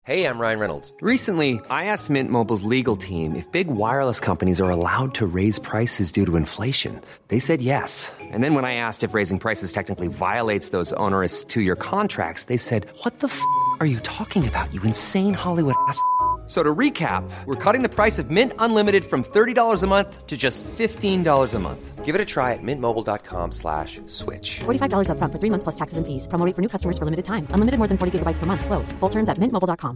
Hey, I'm Ryan Reynolds. Recently, I asked Mint Mobile's legal team if big wireless companies are allowed to raise prices due to inflation. They said yes. And then when I asked if raising prices technically violates those onerous two-year contracts, they said, "What the f*** are you talking about, you insane Hollywood ass?" So to recap, we're cutting the price of Mint Unlimited from $30 a month to just $15 a month. Give it a try at mintmobile.com/switch. $45 up front for 3 months plus taxes and fees. Promo rate for new customers for limited time. Unlimited more than 40 gigabytes per month. Slows full terms at mintmobile.com.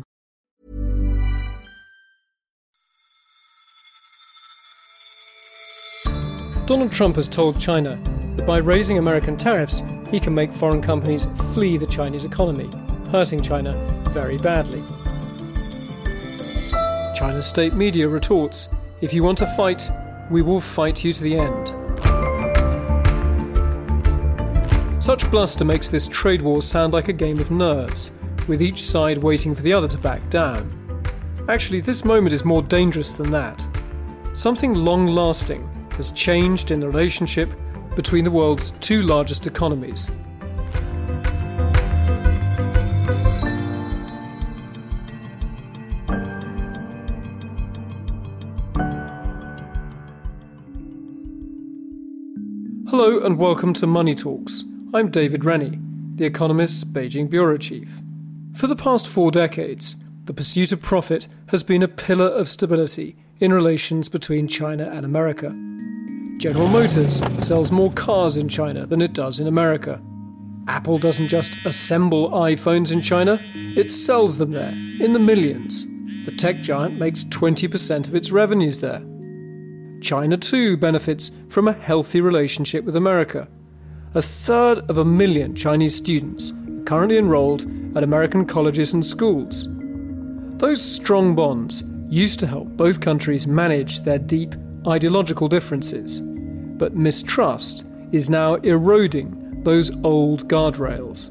Donald Trump has told China that by raising American tariffs, he can make foreign companies flee the Chinese economy, hurting China very badly. China's state media retorts, "If you want to fight, we will fight you to the end." Such bluster makes this trade war sound like a game of nerves, with each side waiting for the other to back down. Actually, this moment is more dangerous than that. Something long-lasting has changed in the relationship between the world's two largest economies. Hello and welcome to Money Talks. I'm David Rennie, The Economist's Beijing Bureau Chief. For the past 4 decades, the pursuit of profit has been a pillar of stability in relations between China and America. General Motors sells more cars in China than it does in America. Apple doesn't just assemble iPhones in China, it sells them there, in the millions. The tech giant makes 20% of its revenues there. China too benefits from a healthy relationship with America. 1/3 Chinese students are currently enrolled at American colleges and schools. Those strong bonds used to help both countries manage their deep ideological differences, but mistrust is now eroding those old guardrails.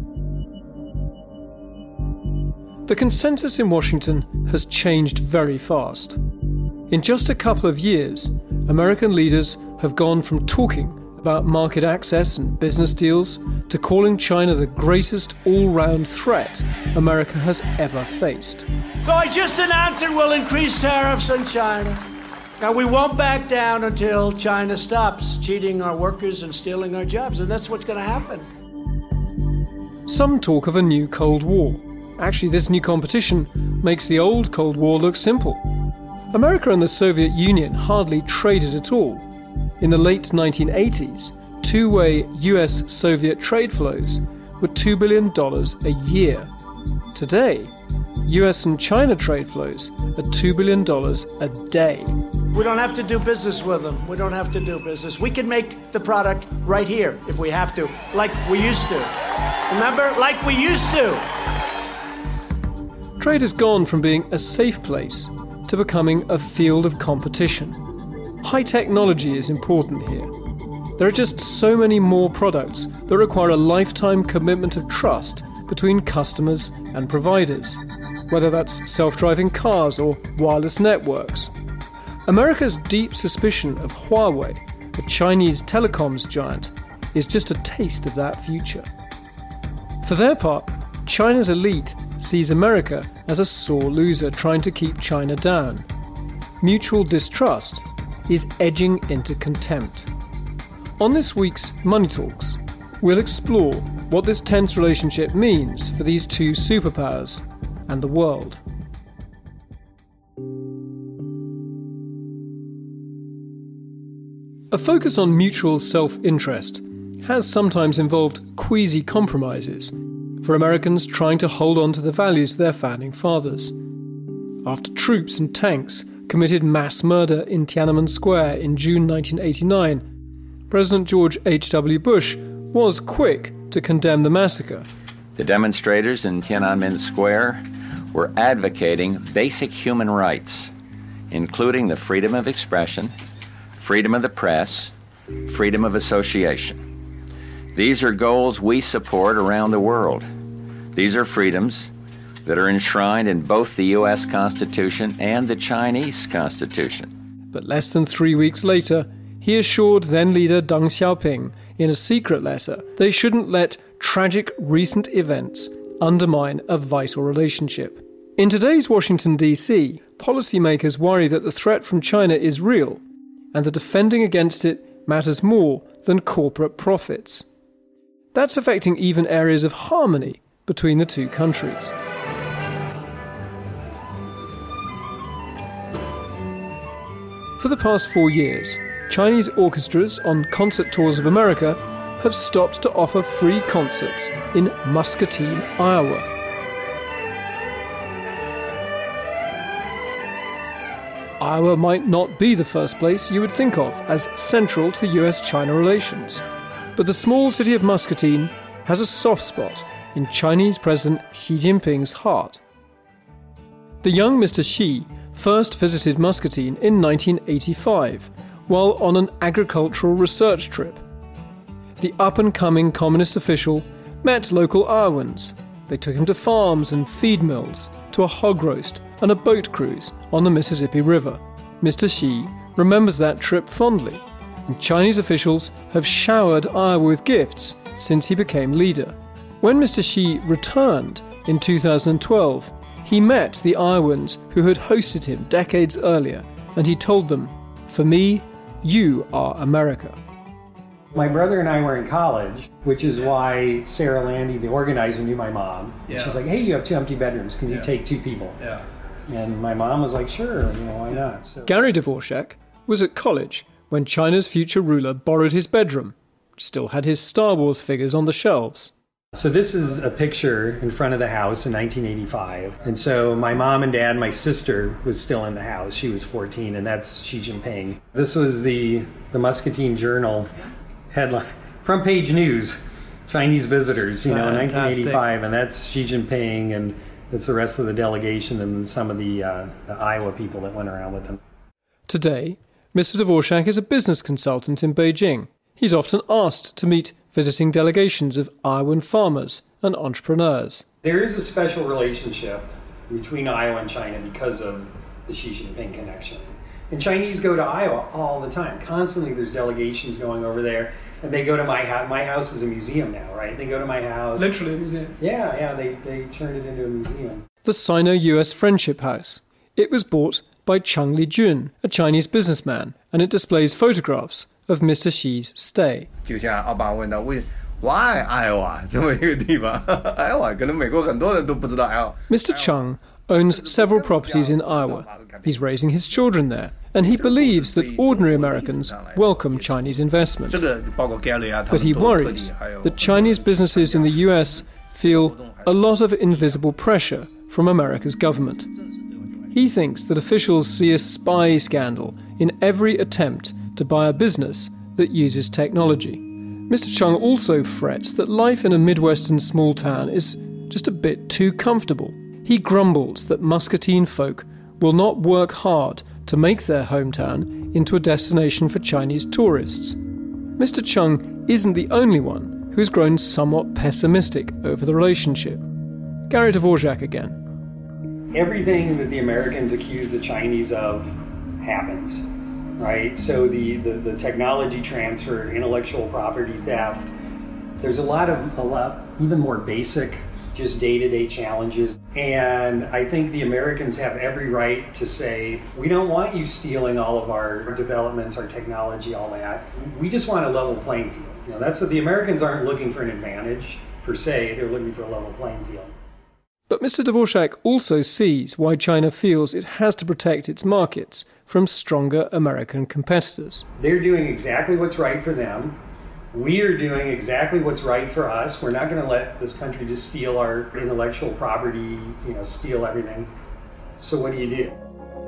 The consensus in Washington has changed very fast. In just a couple of years, American leaders have gone from talking about market access and business deals to calling China the greatest all-round threat America has ever faced. So I just announced that we'll increase tariffs on China. And we won't back down until China stops cheating our workers and stealing our jobs. And that's what's going to happen. Some talk of a new Cold War. Actually, this new competition makes the old Cold War look simple. America and the Soviet Union hardly traded at all. In the late 1980s, two-way US-Soviet trade flows were $2 billion a year. Today, US and China trade flows are $2 billion a day. We don't have to do business with them. We don't have to do business. We can make the product right here if we have to, like we used to. Remember? Like we used to. Trade has gone from being a safe place to becoming a field of competition. High technology is important here. There are just so many more products that require a lifetime commitment of trust between customers and providers, whether that's self-driving cars or wireless networks. America's deep suspicion of Huawei, the Chinese telecoms giant, is just a taste of that future. For their part, China's elite sees America as a sore loser trying to keep China down. Mutual distrust is edging into contempt. On this week's Money Talks, we'll explore what this tense relationship means for these two superpowers and the world. A focus on mutual self-interest has sometimes involved queasy compromises for Americans trying to hold on to the values of their founding fathers. After troops and tanks committed mass murder in Tiananmen Square in June 1989, President George H.W. Bush was quick to condemn the massacre. The demonstrators in Tiananmen Square were advocating basic human rights, including the freedom of expression, freedom of the press, freedom of association. These are goals we support around the world. These are freedoms that are enshrined in both the U.S. Constitution and the Chinese Constitution. But less than 3 weeks later, he assured then-leader Deng Xiaoping in a secret letter they shouldn't let tragic recent events undermine a vital relationship. In today's Washington, D.C., policymakers worry that the threat from China is real and that defending against it matters more than corporate profits. That's affecting even areas of harmony between the two countries. For the past 4 years, Chinese orchestras on concert tours of America have stopped to offer free concerts in Muscatine, Iowa. Iowa might not be the first place you would think of as central to US-China relations, but the small city of Muscatine has a soft spot in Chinese President Xi Jinping's heart. The young Mr. Xi first visited Muscatine in 1985 while on an agricultural research trip. The up-and-coming communist official met local Iowans. They took him to farms and feed mills, to a hog roast and a boat cruise on the Mississippi River. Mr. Xi remembers that trip fondly, and Chinese officials have showered Iowa with gifts since he became leader. When Mr. Xi returned in 2012, he met the Iowans who had hosted him decades earlier, and he told them, "For me, you are America." My brother and I were in college, which is why Sarah Landy, the organizer, knew my mom. And she's like, "Hey, you have 2 empty bedrooms. Can you take 2 people?" And my mom was like, "Sure, why not?" So Gary Dvorak was at college when China's future ruler borrowed his bedroom, still had his Star Wars figures on the shelves. So this is a picture in front of the house in 1985. And so my mom and dad, my sister was still in the house. She was 14, and that's Xi Jinping. This was the Muscatine Journal headline, front page news, Chinese visitors, in 1985. And that's Xi Jinping, and it's the rest of the delegation and some of the Iowa people that went around with him. Today, Mr. Dvorak is a business consultant in Beijing. He's often asked to meet visiting delegations of Iowan farmers and entrepreneurs. There is a special relationship between Iowa and China because of the Xi Jinping connection. And Chinese go to Iowa all the time. Constantly there's delegations going over there. And they go to my house. My house is a museum now, right? They go to my house. Literally a museum. Yeah, they turned it into a museum. The Sino-US Friendship House. It was bought by Cheng Lijun, a Chinese businessman, and it displays photographs of Mr. Xi's stay. 就像奥巴马问到 Why Iowa 这么一个地方 Iowa 可能美国很多人都不知道 Iowa. Mr. Cheng owns several properties in Iowa. He's raising his children there, and he believes that ordinary Americans welcome Chinese investment. But he worries that Chinese businesses in the US feel a lot of invisible pressure from America's government. He thinks that officials see a spy scandal in every attempt to buy a business that uses technology. Mr. Chung also frets that life in a Midwestern small town is just a bit too comfortable. He grumbles that Muscatine folk will not work hard to make their hometown into a destination for Chinese tourists. Mr. Chung isn't the only one who's grown somewhat pessimistic over the relationship. Gary Dvorak again. Everything that the Americans accuse the Chinese of happens. Right, so the technology transfer, intellectual property theft, there's a lot even more basic, just day-to-day challenges. And I think the Americans have every right to say, we don't want you stealing all of our developments, our technology, all that. We just want a level playing field. That's what the Americans aren't looking for an advantage per se, they're looking for a level playing field. But Mr. Dvorak also sees why China feels it has to protect its markets from stronger American competitors. They're doing exactly what's right for them. We are doing exactly what's right for us. We're not going to let this country just steal our intellectual property, steal everything. So what do you do?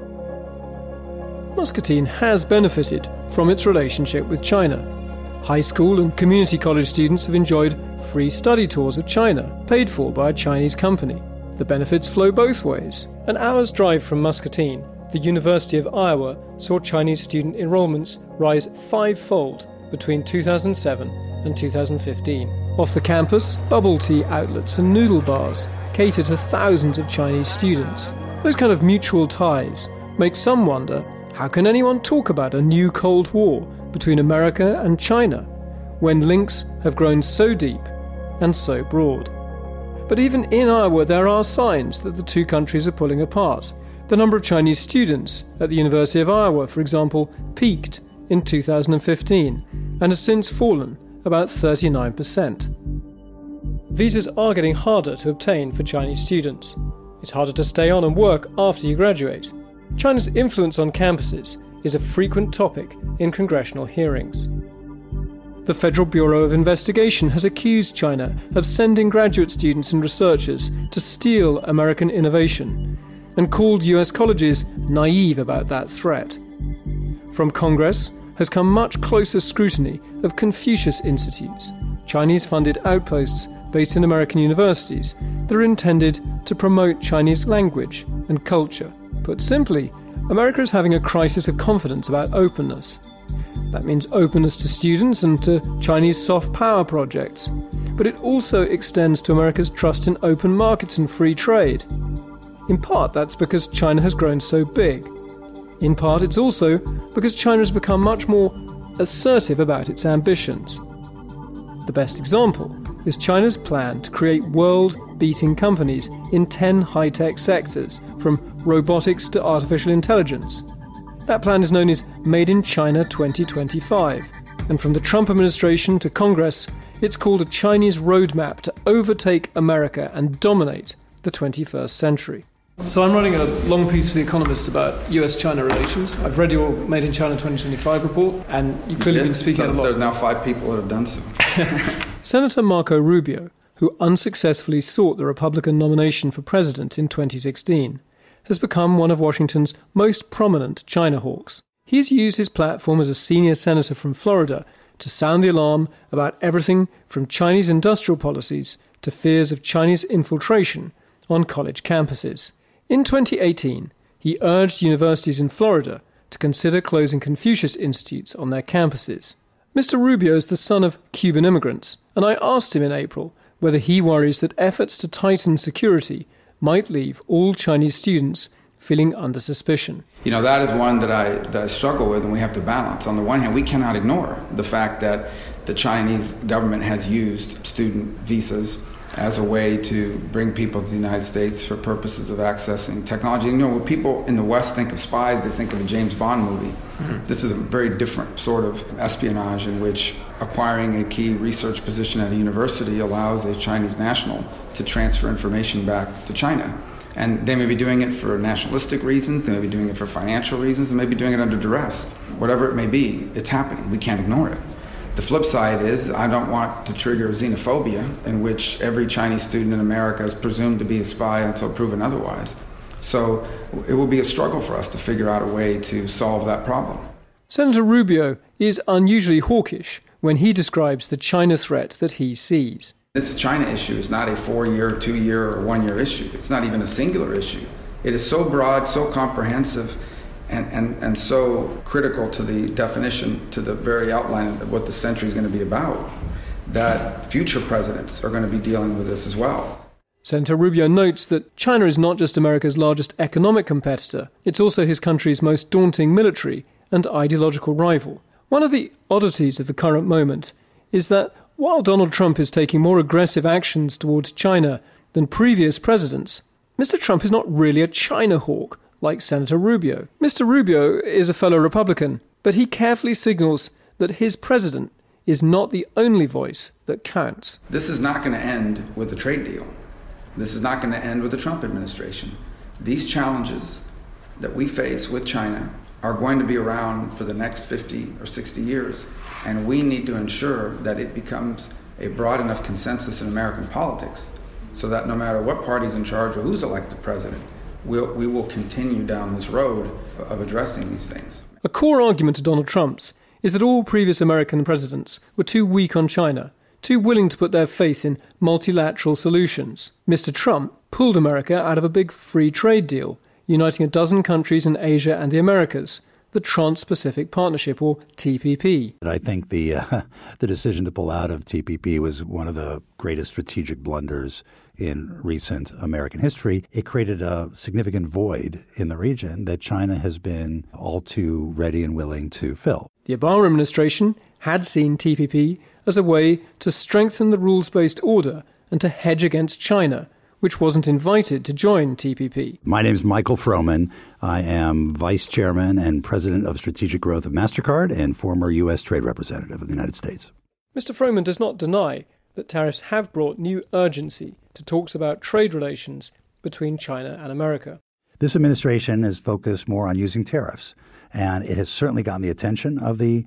Muscatine has benefited from its relationship with China. High school and community college students have enjoyed free study tours of China, paid for by a Chinese company. The benefits flow both ways. An hour's drive from Muscatine, the University of Iowa saw Chinese student enrollments rise 5-fold between 2007 and 2015. Off the campus, bubble tea outlets and noodle bars cater to thousands of Chinese students. Those kind of mutual ties make some wonder, how can anyone talk about a new Cold War between America and China when links have grown so deep and so broad? But even in Iowa, there are signs that the two countries are pulling apart. The number of Chinese students at the University of Iowa, for example, peaked in 2015 and has since fallen about 39%. Visas are getting harder to obtain for Chinese students. It's harder to stay on and work after you graduate. China's influence on campuses is a frequent topic in congressional hearings. The Federal Bureau of Investigation has accused China of sending graduate students and researchers to steal American innovation and called US colleges naive about that threat. From Congress has come much closer scrutiny of Confucius Institutes, Chinese-funded outposts based in American universities that are intended to promote Chinese language and culture. Put simply, America is having a crisis of confidence about openness. That means openness to students and to Chinese soft power projects. But it also extends to America's trust in open markets and free trade. In part, that's because China has grown so big. In part, it's also because China has become much more assertive about its ambitions. The best example is China's plan to create world-beating companies in 10 high-tech sectors, from robotics to artificial intelligence. That plan is known as Made in China 2025, and from the Trump administration to Congress, it's called a Chinese roadmap to overtake America and dominate the 21st century. So I'm writing a long piece for The Economist about US-China relations. I've read your Made in China 2025 report, and you've clearly been speaking out a lot. There are now 5 people that have done so. Senator Marco Rubio, who unsuccessfully sought the Republican nomination for president in 2016, has become one of Washington's most prominent China hawks. He's used his platform as a senior senator from Florida to sound the alarm about everything from Chinese industrial policies to fears of Chinese infiltration on college campuses. In 2018, he urged universities in Florida to consider closing Confucius Institutes on their campuses. Mr. Rubio is the son of Cuban immigrants, and I asked him in April whether he worries that efforts to tighten security might leave all Chinese students feeling under suspicion. You know, that is one that I struggle with, and we have to balance. On the one hand, we cannot ignore the fact that the Chinese government has used student visas as a way to bring people to the United States for purposes of accessing technology. You know, when people in the West think of spies, they think of a James Bond movie. Mm-hmm. This is a very different sort of espionage in which acquiring a key research position at a university allows a Chinese national to transfer information back to China. And they may be doing it for nationalistic reasons, they may be doing it for financial reasons, they may be doing it under duress. Whatever it may be, it's happening. We can't ignore it. The flip side is I don't want to trigger xenophobia in which every Chinese student in America is presumed to be a spy until proven otherwise. So it will be a struggle for us to figure out a way to solve that problem. Senator Rubio is unusually hawkish when he describes the China threat that he sees. This China issue is not a 4-year, 2-year, or 1-year issue. It's not even a singular issue. It is so broad, so comprehensive, and so critical to the definition, to the very outline of what the century is going to be about, that future presidents are going to be dealing with this as well. Senator Rubio notes that China is not just America's largest economic competitor, it's also his country's most daunting military and ideological rival. One of the oddities of the current moment is that while Donald Trump is taking more aggressive actions towards China than previous presidents, Mr. Trump is not really a China hawk like Senator Rubio. Mr. Rubio is a fellow Republican, but he carefully signals that his president is not the only voice that counts. This is not going to end with a trade deal. This is not going to end with the Trump administration. These challenges that we face with China are going to be around for the next 50 or 60 years, and we need to ensure that it becomes a broad enough consensus in American politics so that no matter what party's in charge or who's elected president, we will continue down this road of addressing these things. A core argument to Donald Trump's is that all previous American presidents were too weak on China, too willing to put their faith in multilateral solutions. Mr. Trump pulled America out of a big free trade deal, uniting a dozen countries in Asia and the Americas, the Trans-Pacific Partnership, or TPP. I think the decision to pull out of TPP was one of the greatest strategic blunders in recent American history. It created a significant void in the region that China has been all too ready and willing to fill. The Obama administration had seen TPP as a way to strengthen the rules-based order and to hedge against China, which wasn't invited to join TPP. My name is Michael Froman. I am Vice Chairman and President of Strategic Growth of MasterCard and former U.S. Trade Representative of the United States. Mr. Froman does not deny that tariffs have brought new urgency to talks about trade relations between China and America. This administration is focused more on using tariffs, and it has certainly gotten the attention of the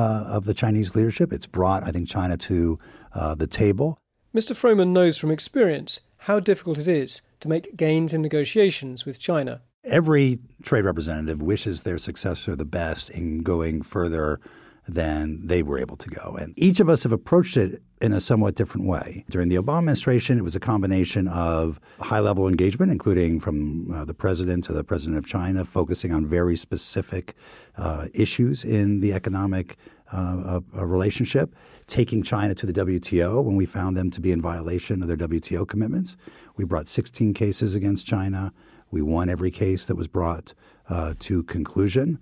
Chinese leadership. It's brought, I think, China to the table. Mr. Froman knows from experience how difficult it is to make gains in negotiations with China. Every trade representative wishes their successor the best in going further than they were able to go. And each of us have approached it in a somewhat different way. During the Obama administration, it was a combination of high-level engagement, including from the president to the president of China, focusing on very specific issues in the economic relationship, taking China to the WTO when we found them to be in violation of their WTO commitments. We brought 16 cases against China. We won every case that was brought to conclusion.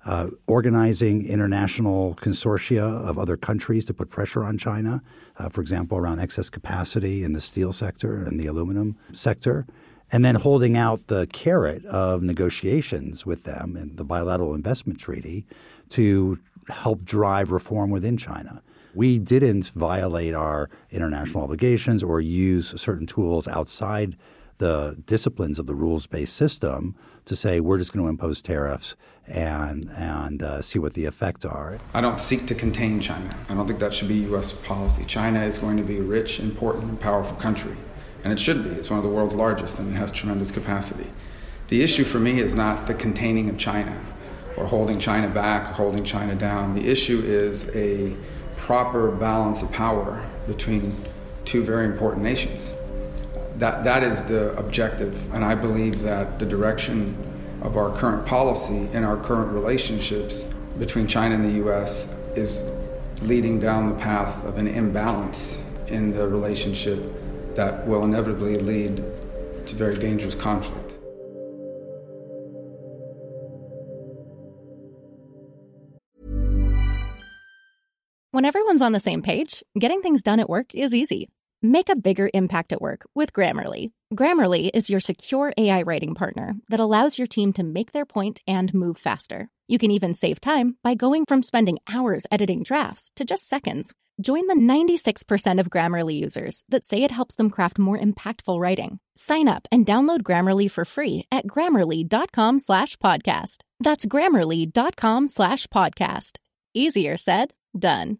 Organizing international consortia of other countries to put pressure on China, for example, around excess capacity in the steel sector and the aluminum sector, and then holding out the carrot of negotiations with them in the bilateral investment treaty to help drive reform within China. We didn't violate our international obligations or use certain tools outside the disciplines of the rules-based system to say we're just going to impose tariffs and see what the effects are. I don't seek to contain China. I don't think that should be U.S. policy. China is going to be a rich, important, and powerful country, and it should be. It's one of the world's largest, and it has tremendous capacity. The issue for me is not the containing of China or holding China back or holding China down. The issue is a proper balance of power between two very important nations. That is the objective, and I believe that the direction of our current policy and our current relationships between China and the U.S. is leading down the path of an imbalance in the relationship that will inevitably lead to very dangerous conflict. When everyone's on the same page, getting things done at work is easy. Make a bigger impact at work with Grammarly. Grammarly is your secure AI writing partner that allows your team to make their point and move faster. You can even save time by going from spending hours editing drafts to just seconds. Join the 96% of Grammarly users that say it helps them craft more impactful writing. Sign up and download Grammarly for free at Grammarly.com/podcast. That's Grammarly.com/podcast. Easier said, done.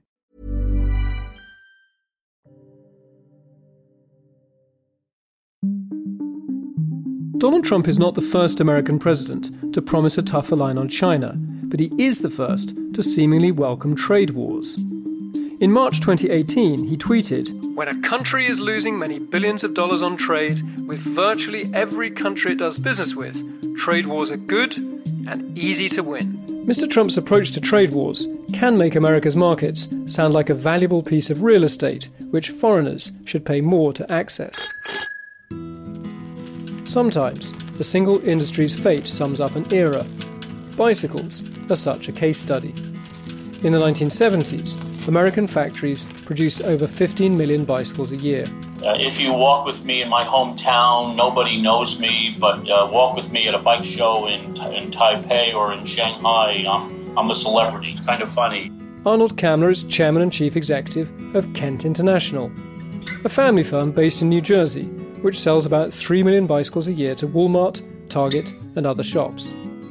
Donald Trump is not the first American president to promise a tougher line on China, but he is the first to seemingly welcome trade wars. In March 2018, he tweeted, "When a country is losing many billions of dollars on trade with virtually every country it does business with, trade wars are good and easy to win." Mr. Trump's approach to trade wars can make America's markets sound like a valuable piece of real estate which foreigners should pay more to access. Sometimes, a single industry's fate sums up an era. Bicycles are such a case study. In the 1970s, American factories produced over 15 million bicycles a year. If you walk with me in my hometown, nobody knows me, but walk with me at a bike show in Taipei or in Shanghai, I'm a celebrity. Kind of funny. Arnold Kamler is chairman and chief executive of Kent International, a family firm based in New Jersey, which sells about 3 million bicycles a year to Walmart, Target, and other shops.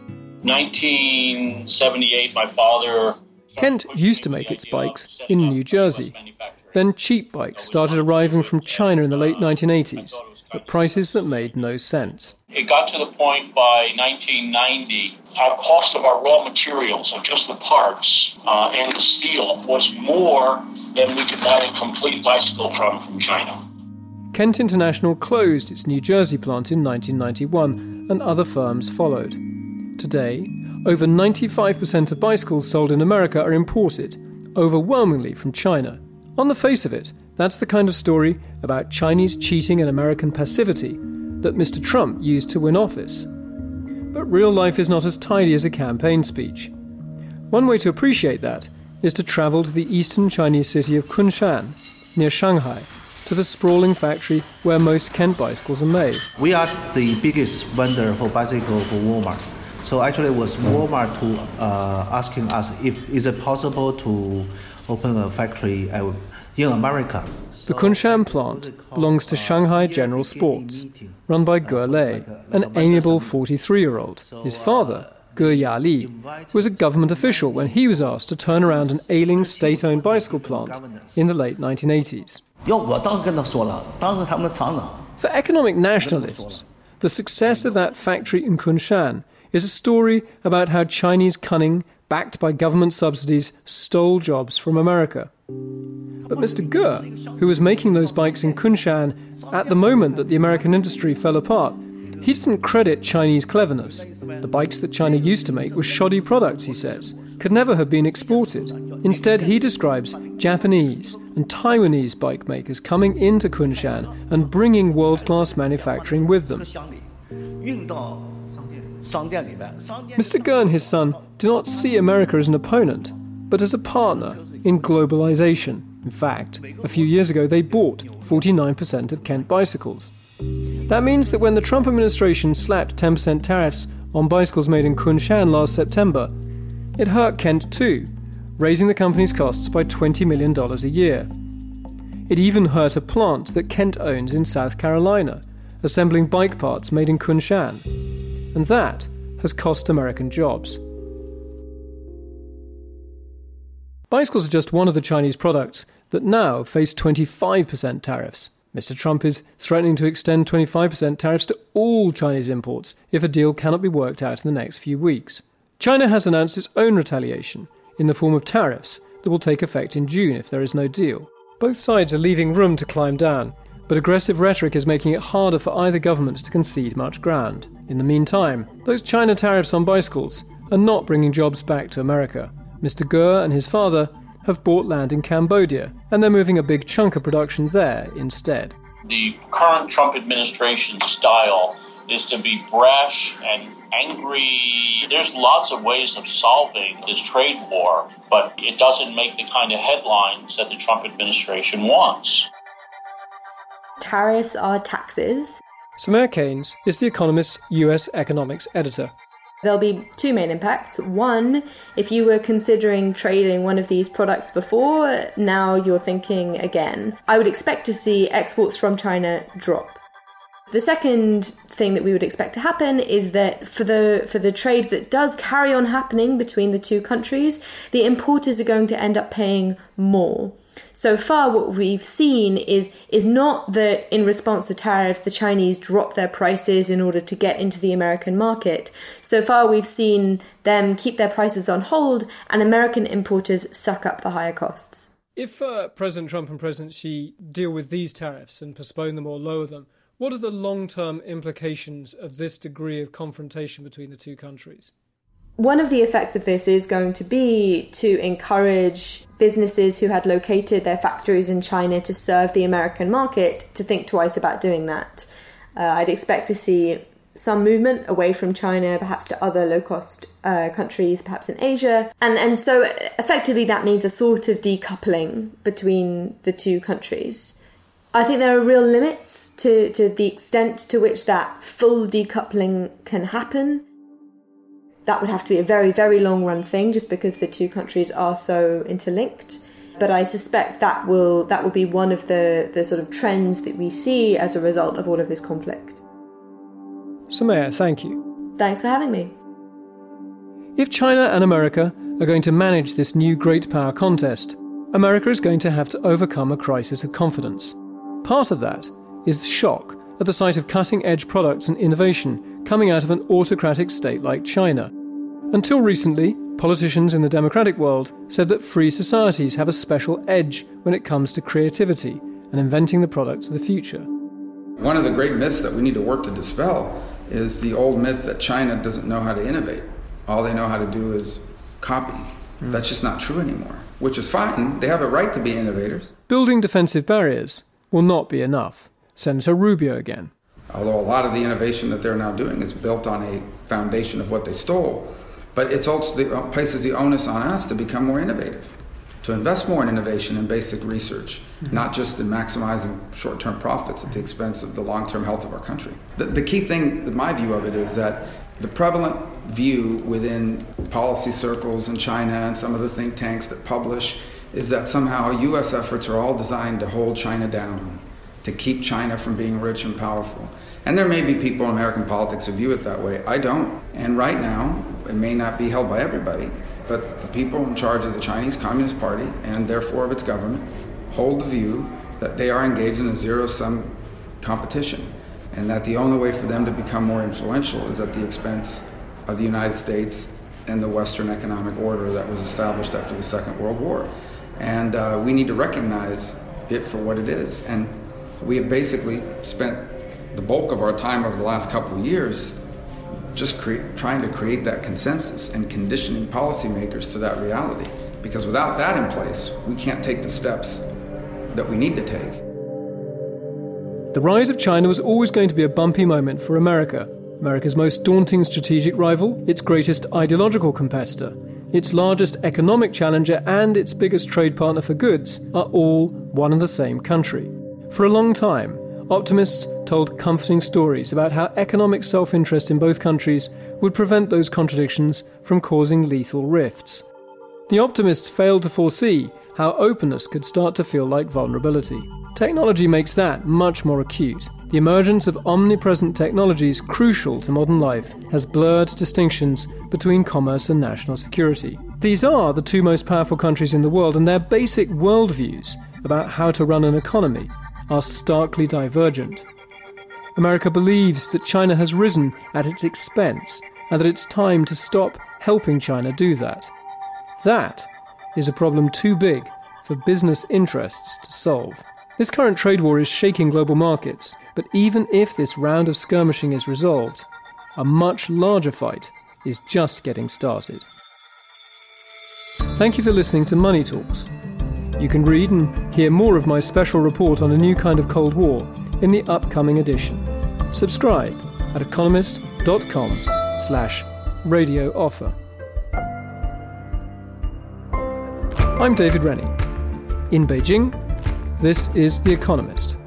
1978, my father... Kent used to make its bikes in New Jersey. Then cheap bikes started arriving from China in the late 1980s at prices that made no sense. It got to the point by 1990, our cost of our raw materials, of just the parts and the steel, was more than we could buy a complete bicycle from China. Kent International closed its New Jersey plant in 1991, and other firms followed. Today, over 95% of bicycles sold in America are imported, overwhelmingly from China. On the face of it, that's the kind of story about Chinese cheating and American passivity that Mr. Trump used to win office. But real life is not as tidy as a campaign speech. One way to appreciate that is to travel to the eastern Chinese city of Kunshan, near Shanghai, to the sprawling factory where most Kent bicycles are made. We are the biggest vendor for bicycle for Walmart. So actually it was Walmart asking us if is it possible to open a factory in America. The Kunshan plant belongs to Shanghai General Sports, run by Ge Lei, an amiable 43-year-old. His father, Ge Yali, was a government official when he was asked to turn around an ailing state-owned bicycle plant in the late 1980s. For economic nationalists, the success of that factory in Kunshan is a story about how Chinese cunning, backed by government subsidies, stole jobs from America. But Mr. Ge, who was making those bikes in Kunshan at the moment that the American industry fell apart, he doesn't credit Chinese cleverness. The bikes that China used to make were shoddy products, he says, could never have been exported. Instead, he describes Japanese and Taiwanese bike makers coming into Kunshan and bringing world-class manufacturing with them. Mr. Ge and his son do not see America as an opponent, but as a partner in globalization. In fact, a few years ago they bought 49% of Kent bicycles. That means that when the Trump administration slapped 10% tariffs on bicycles made in Kunshan last September, it hurt Kent too, raising the company's costs by $20 million a year. It even hurt a plant that Kent owns in South Carolina, assembling bike parts made in Kunshan. And that has cost American jobs. Bicycles are just one of the Chinese products that now face 25% tariffs. Mr. Trump is threatening to extend 25% tariffs to all Chinese imports if a deal cannot be worked out in the next few weeks. China has announced its own retaliation in the form of tariffs that will take effect in June if there is no deal. Both sides are leaving room to climb down, but aggressive rhetoric is making it harder for either government to concede much ground. In the meantime, those China tariffs on bicycles are not bringing jobs back to America. Mr. Ge and his father have bought land in Cambodia, and they're moving a big chunk of production there instead. The current Trump administration style is to be brash and angry. There's lots of ways of solving this trade war, but it doesn't make the kind of headlines that the Trump administration wants. Tariffs are taxes. Samir Keynes is The Economist's US economics editor. There'll be two main impacts. One, if you were considering trading one of these products before, now you're thinking again. I would expect to see exports from China drop. The second thing that we would expect to happen is that for the trade that does carry on happening between the two countries, the importers are going to end up paying more. So far, what we've seen is not that in response to tariffs, the Chinese drop their prices in order to get into the American market. So far, we've seen them keep their prices on hold and American importers suck up the higher costs. If President Trump and President Xi deal with these tariffs and postpone them or lower them, what are the long-term implications of this degree of confrontation between the two countries? One of the effects of this is going to be to encourage businesses who had located their factories in China to serve the American market to think twice about doing that. I'd expect to see some movement away from China, perhaps to other low-cost countries, perhaps in Asia. And so effectively that means a sort of decoupling between the two countries. I think there are real limits to the extent to which that full decoupling can happen. That would have to be a very, very long-run thing just because the two countries are so interlinked. But I suspect that will be one of the sort of trends that we see as a result of all of this conflict. Samir, thank you. Thanks for having me. If China and America are going to manage this new great power contest, America is going to have to overcome a crisis of confidence. Part of that is the shock at the sight of cutting-edge products and innovation coming out of an autocratic state like China. Until recently, politicians in the democratic world said that free societies have a special edge when it comes to creativity and inventing the products of the future. One of the great myths that we need to work to dispel is the old myth that China doesn't know how to innovate. All they know how to do is copy. That's just not true anymore, which is fine. They have a right to be innovators. Building defensive barriers will not be enough. Senator Rubio again. Although a lot of the innovation that they're now doing is built on a foundation of what they stole, but it also places the onus on us to become more innovative. to invest more in innovation and basic research, not just in maximizing short-term profits at the expense of the long-term health of our country. The key thing, in my view of it, is that the prevalent view within policy circles in China and some of the think tanks that publish is that somehow U.S. efforts are all designed to hold China down, to keep China from being rich and powerful. And there may be people in American politics who view it that way. I don't. And right now, it may not be held by everybody, but the people in charge of the Chinese Communist Party, and therefore of its government, hold the view that they are engaged in a zero-sum competition, and that the only way for them to become more influential is at the expense of the United States and the Western economic order that was established after the Second World War. And we need to recognize it for what it is. And we have basically spent the bulk of our time over the last couple of years just trying to create that consensus and conditioning policymakers to that reality. Because without that in place, we can't take the steps that we need to take. The rise of China was always going to be a bumpy moment for America. America's most daunting strategic rival, its greatest ideological competitor, its largest economic challenger, and its biggest trade partner for goods are all one and the same country. For a long time, optimists told comforting stories about how economic self-interest in both countries would prevent those contradictions from causing lethal rifts. The optimists failed to foresee how openness could start to feel like vulnerability. Technology makes that much more acute. The emergence of omnipresent technologies crucial to modern life has blurred distinctions between commerce and national security. These are the two most powerful countries in the world, and their basic worldviews about how to run an economy are starkly divergent. America believes that China has risen at its expense and that it's time to stop helping China do that. That is a problem too big for business interests to solve. This current trade war is shaking global markets, but even if this round of skirmishing is resolved, a much larger fight is just getting started. Thank you for listening to Money Talks. You can read and hear more of my special report on a new kind of Cold War in the upcoming edition. Subscribe at economist.com/radio offer. I'm David Rennie. In Beijing, this is The Economist.